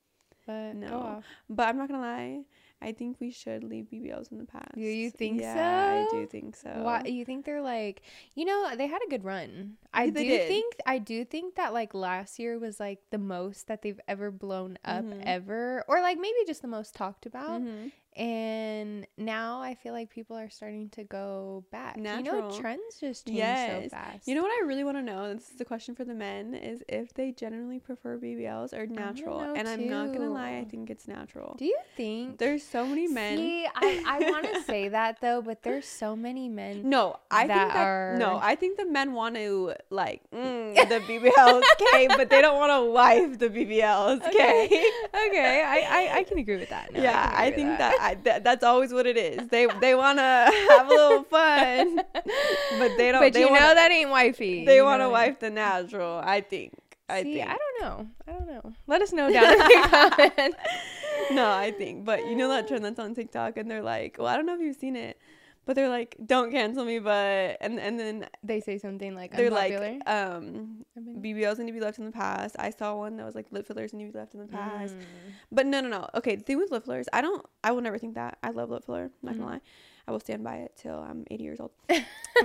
but No. go off. But I'm not going to lie. I think we should leave B B Ls in the past. Do you think yeah, so? I do think so. Why you think they're like, you know, they had a good run. I Yeah, they do did. think I do think that like last year was like the most that they've ever blown up Mhm. ever, or like maybe just the most talked about. Mhm. And now I feel like people are starting to go back. You know, Natural. trends just change Yes. so fast. You know what I really want to know? This is a question for the men: is if they generally prefer B B Ls or natural. know And I'm not gonna lie, I too. think it's natural. Do you think? There's so many men. See, I, I want to say that though, but there's so many men. No, I that think that are- no, I think the men want to like mm, the B B Ls, okay, but they don't want to wife the B B Ls, okay? Okay, I, I, I can agree with that. No, Yeah, can I, agree with think that, I, that that's always what it is. They they want to have a little fun, but they don't. But they you wanna, know that ain't wifey. they you want to know? wife the natural. I think. I See, think. I don't know. I don't know. Let us know down in the comments. No, I think. But you know that trend that's on TikTok, and they're like, well, I don't know if you've seen it, but they're like, don't cancel me, but and and then They say something like they're unpopular. like, um, I mean- B B Ls need to be left in the past. I saw one that was like lip fillers need to be left in the past. Mm. But no, no, no. Okay, the thing with lip fillers, I don't, I will never think that. I love lip filler. I'm not Mhm. gonna lie. I will stand by it till I'm eighty years old. But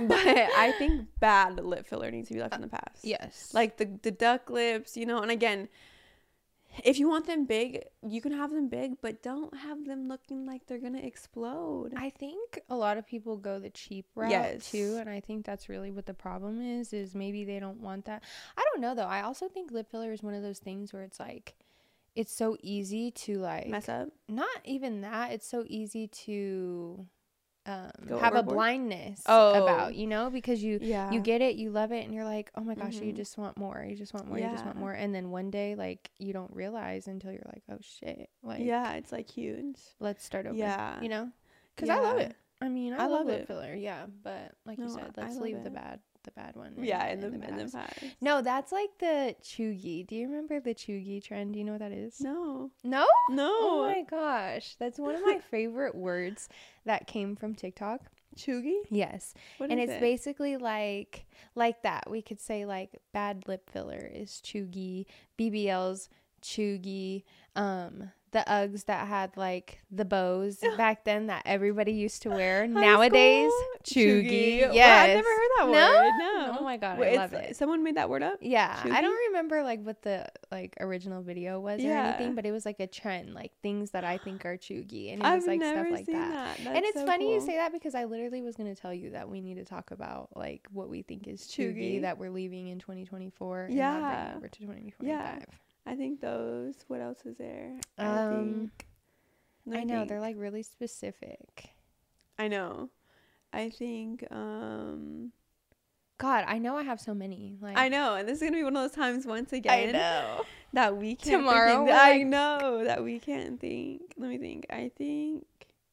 I think bad lip filler needs to be left in the past. Yes. Like the the duck lips, you know. And again, if you want them big, you can have them big, but don't have them looking like they're gonna explode. I think a lot of people go the cheap route Yes. too, and I think that's really what the problem is. Is maybe they don't want that. I don't know though. I also think lip filler is one of those things where it's like, it's so easy to like Mess up. Not even that. It's so easy to um, Go have overboard? a blindness Oh. about, you know, because you Yeah. you get it, you love it, and you're like, oh my gosh, you Mhm. just want more, you just want more, you just want Yeah. more, and then one day like you don't realize until you're like, oh shit, like Yeah, it's like huge. let's start over. Yeah. You know, because I love Yeah. it. I mean, I, I love, love lip it. filler, yeah, but like you No, said, I let's love leave the it. bad the bad one. Yeah, in the in in the past. past. No, that's like the chuggy. Do you remember the chuggy trend? Do you know what that is? No. No? No. Oh my gosh. That's one of my favorite words that came from TikTok. Chuggy? Yes. What and is it's it? basically like like that. We could say like bad lip filler is chuggy, B B L's chuggy, um the Uggs that had like the bows back then that everybody used to wear. High Chuggy. school? Chuggy. Well, Yes. I've never heard that No? word. No. Oh my god, Wait, I love it's- it. Someone made that word up? Yeah, I Chuggy? don't remember like what the like original video was or Yeah. anything, but it was like a trend, like things that I think are chuggy, and it I've was like never stuff like seen that. that. And That's it's so funny you cool. say that because I literally was going to tell you that we need to talk about like what we think is chuggy, Chuggy. that we're leaving in twenty twenty-four and not Yeah. bringing over to twenty twenty-five. I think those. What else is there? I Um, think. let I me know think. they're like really specific. I know. I think. Um. God, I know I have so many. Like I know, and this is gonna be one of those times once again know. that we can't. Tomorrow Think we're of- I like- know that we can't think. Let me think. I think.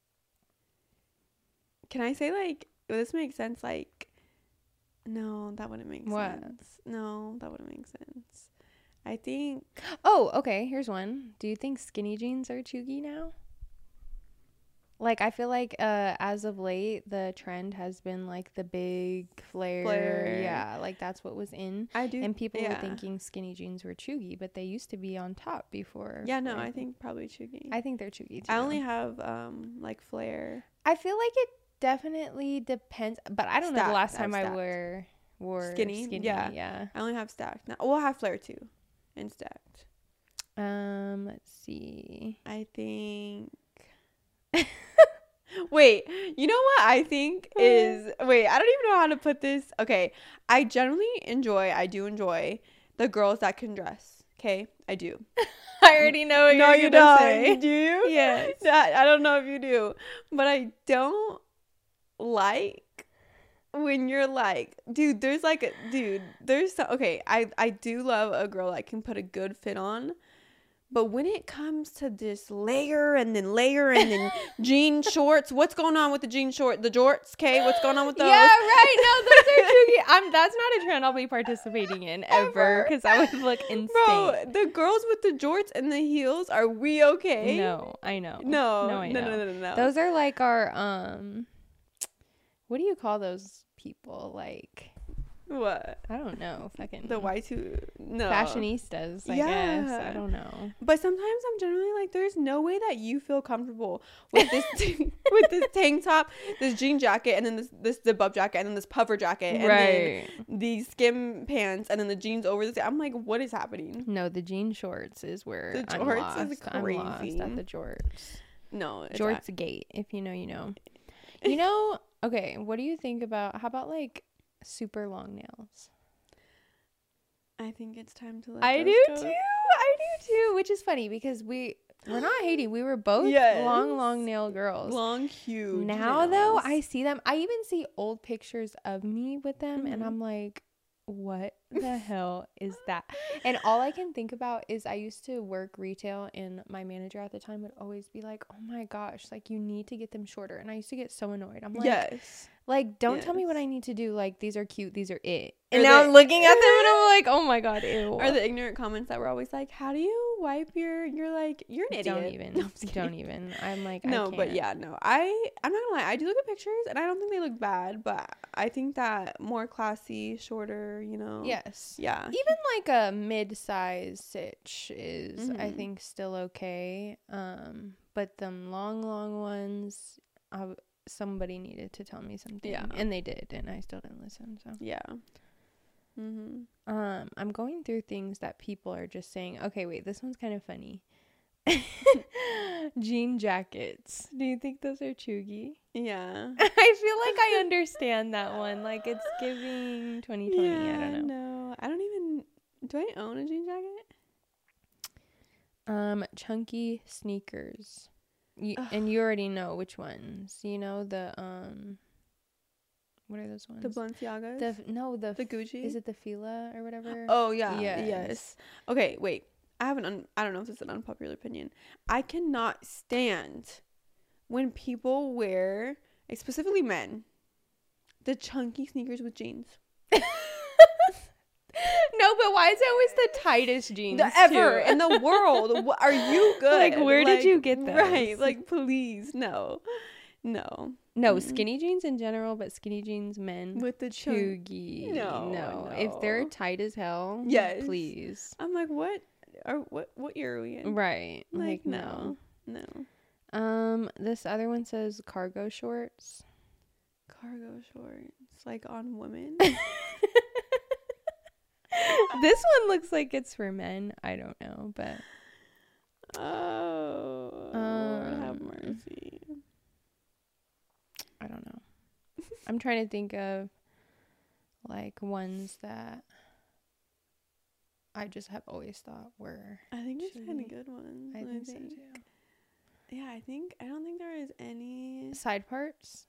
Can I say like? Will this make sense? Like. No, that wouldn't make What? sense. No, that wouldn't make sense. I think. Oh, okay. Here's one. Do you think skinny jeans are chuggy now? Like, I feel like uh, as of late, the trend has been like the big flare. Flare. Yeah, like that's what was in. I do. And people yeah. were thinking skinny jeans were chuggy, but they used to be on top before. Yeah, no, like- I think probably chuggy. I think they're chuggy too. I only have um like flare. I feel like it definitely depends, but I don't know the Stacked, last I have time I stacked. wore wore Skinny? skinny. Yeah. Yeah. I only have stacked. Now, well, I have flare too, and stacked. Um. Let's see. I think. Wait, you know what I think is wait, I don't even know how to put this. Okay, I generally enjoy, I do enjoy the girls that can dress. Okay, I do. I already know what no, you're you gonna don't. say. Do you? Yes. That, I don't know if you do, but I don't like when you're like, dude. There's like, a, dude. There's so, okay. I I do love a girl that can put a good fit on. But when it comes to this layer and then layer and then jean shorts, what's going on with the jean short, the jorts? Okay, what's going on with those? Yeah, right. No, those are chuggy. I'm. That's not a trend I'll be participating in ever Ever. because I would look insane. Bro, the girls with the jorts and the heels, are we okay? No, I know. no, no, I no, know. no, no, no, no. Those are like our um. What do you call those people? Like What? I don't know. Fucking The Y two? No. fashionistas. I guess I Yeah. don't know. But sometimes I'm generally like, there's no way that you feel comfortable with this with this tank top, this jean jacket, and then this this zip up jacket, and then this puffer jacket, and then these skim pants, and then the jeans over this. I'm like, what is happening? No, the jean shorts is where The I'm jorts lost. is I'm lost crazy. at the jorts. No, it's Jorts gate. If you know, you know. You know. Okay. What do you think about? How about like super long nails? I think it's time to let I those do go. too. I do too. Which is funny because we we're not hating. We were both Yes. long, long nail girls. Long, huge. Now though, nails. I see them. I even see old pictures of me with them, and Mhm. I'm like, what the hell is that? And all I can think about is I used to work retail, and my manager at the time would always be like, oh my gosh, like you need to get them shorter. And I used to get so annoyed. I'm like, yes. like don't tell me what Yes. I need to do. Like these are cute, these are it. Or And now the- I'm looking at them and I'm like, oh my god, ew. Or the ignorant comments that were always like, how do you wipe your, you're like, you're an idiot. don't even, No, I'm just don't kidding. even. I'm like, I No, but can't. yeah, no. I, I'm not gonna lie. I do look at pictures and I don't think they look bad, but I think that more classy, shorter, you know. Yes. Yeah. Even like a mid-size sitch is I Mhm. think still okay, um but them long long ones, I w- somebody needed to tell me something, Yeah. and they did, and I still didn't listen. So Yeah. Mm-hmm. Um, I'm going through things that people are just saying. Okay, wait, this one's kind of funny. Jean jackets. Do you think those are chuggy? Yeah. I feel like I understand that one. Like it's giving twenty twenty. Yeah, I don't know. No, I don't even. Do I own a jean jacket? Um, chunky sneakers. You, and you already know which ones. You know the um. What are those ones? The Balenciagas. The no the the Gucci. Is it the Fila or whatever? Oh yeah. Yes. Yes. Okay. Wait. I have an. Un- I don't know if this is an unpopular opinion. I cannot stand when people wear, like specifically men, the chunky sneakers with jeans. No, but why is it always the tightest jeans The ever too? in the world? What, are you good? Like, where did you get those? Right. Like, please, no, no, No, Mm. skinny jeans in general, but skinny jeans men with the chunk. chuggy. No, no, no. If they're tight as hell, Yes. please. I'm like, what? Or what? What year are we in? Right. Like, Like, no, no. no. Um, this other one says cargo shorts. Cargo shorts, like on women. This one looks like it's for men. I don't know, but Oh, Lord have Um, mercy. I don't know. I'm trying to think of like ones that I just have always thought were. I think there's kind chuggy. of good ones. I I think so think. too. Yeah, I think I don't think there is any. Side parts.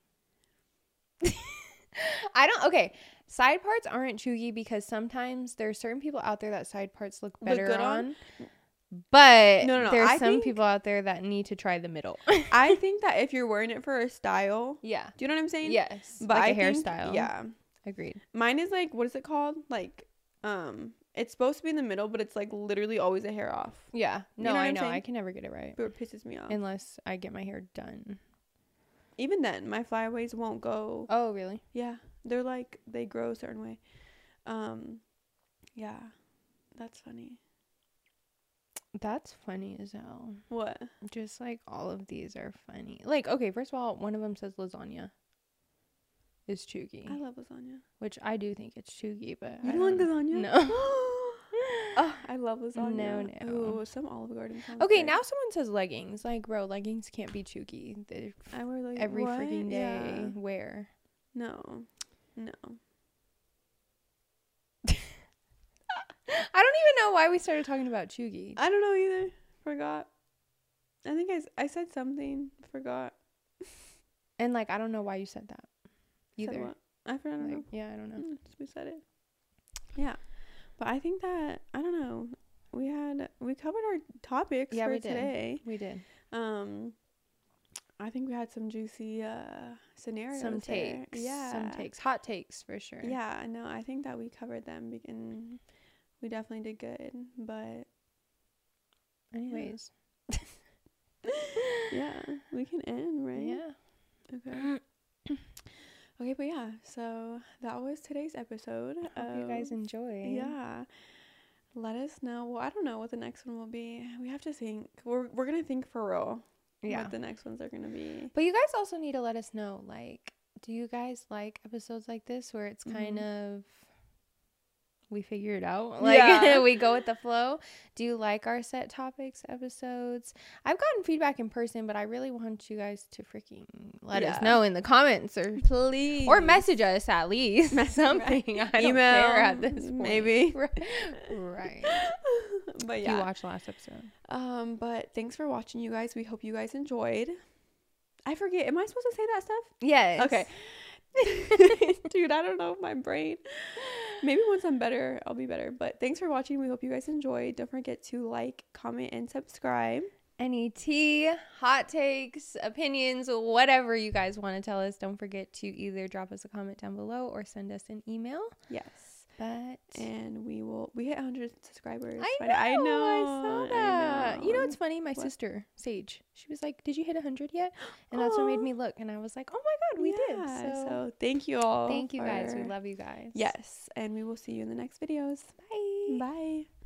I don't. Okay, side parts aren't chuggy because sometimes there are certain people out there that side parts look Look better good on. on? But No, no, no, there's I some think- people out there that need to try the middle. I think that if you're wearing it for a style, Yeah. do you know what I'm saying? Yes. But like I a think- hairstyle. Yeah. Agreed. Mine is like, what is it called? Like, um, it's supposed to be in the middle, but it's like literally always a hair off. Yeah. You No, know what I I'm know. saying? I can never get it right But it pisses me off. unless I get my hair done. Even then, my flyaways won't go. Oh, really? Yeah, they're like they grow a certain way. Um, yeah, that's funny. That's funny as hell. What? Just like all of these are funny. Like, okay, first of all, one of them says lasagna is chuggy, I love lasagna. which I do think it's chuggy, but You I don't like don't- lasagna? No. Oh, I love lasagna. No, no. Ooh, some Olive Garden. sounds Okay, good. now someone says leggings. Like, bro, leggings can't be chuggy. They're I wear like every what? freaking day. Yeah. Wear. No, no. I don't even know why we started talking about chuggy. I don't know either. Forgot. I think I, s- I said something. Forgot. And like, I don't know why you said that Said either. what? I forgot. I don't Like, know. yeah, I don't know. Mm, just we said it. Yeah, but I think that I don't know. We had we covered our topics Yeah, for we did. today. We did Um, I think we had some juicy uh scenarios. some there. takes. Yeah, Some takes. Hot takes for sure. Yeah, no, I think that we covered them, be- and we definitely did good. But Anyways. yeah, we can end right. Yeah. Okay. Okay, but yeah, so that was today's episode. Hope you guys of- enjoy. Yeah. Let us know. Well, I don't know what the next one will be. We have to think. We're we're gonna think for real. Yeah. What the next ones are gonna be. But you guys also need to let us know, like, do you guys like episodes like this where it's kind Mhm. of we figure it out? Like Yeah. we go with the flow? Do you like our set topics episodes? I've gotten feedback in person, but I really want you guys to freaking let us Yeah. know in the comments or Please. or message us at least. Message, Something. I don't Email, care at this point. maybe. Right. Right. But If you yeah. watched the last episode. Um, but thanks for watching, you guys. We hope you guys enjoyed. I forget. Am I supposed to say that stuff? Yes. Okay. Dude, I don't know my brain. Maybe once I'm better, I'll be better. But thanks for watching. We hope you guys enjoyed. Don't forget to like, comment, and subscribe. Any tea, hot takes, opinions, whatever you guys want to tell us, don't forget to either drop us a comment down below or send us an email. Yes. But And we will we hit one hundred subscribers. I by know, the- I know. I saw that. You know, it's know. funny. My What? sister, Sage, she was like, "Did you hit one hundred yet?" And that's what made Aw. me look. And I was like, "Oh my God, we did!" Yeah, So, so thank you all. thank you guys. We for- love you guys. Yes. And we will see you in the next videos. Bye. Bye.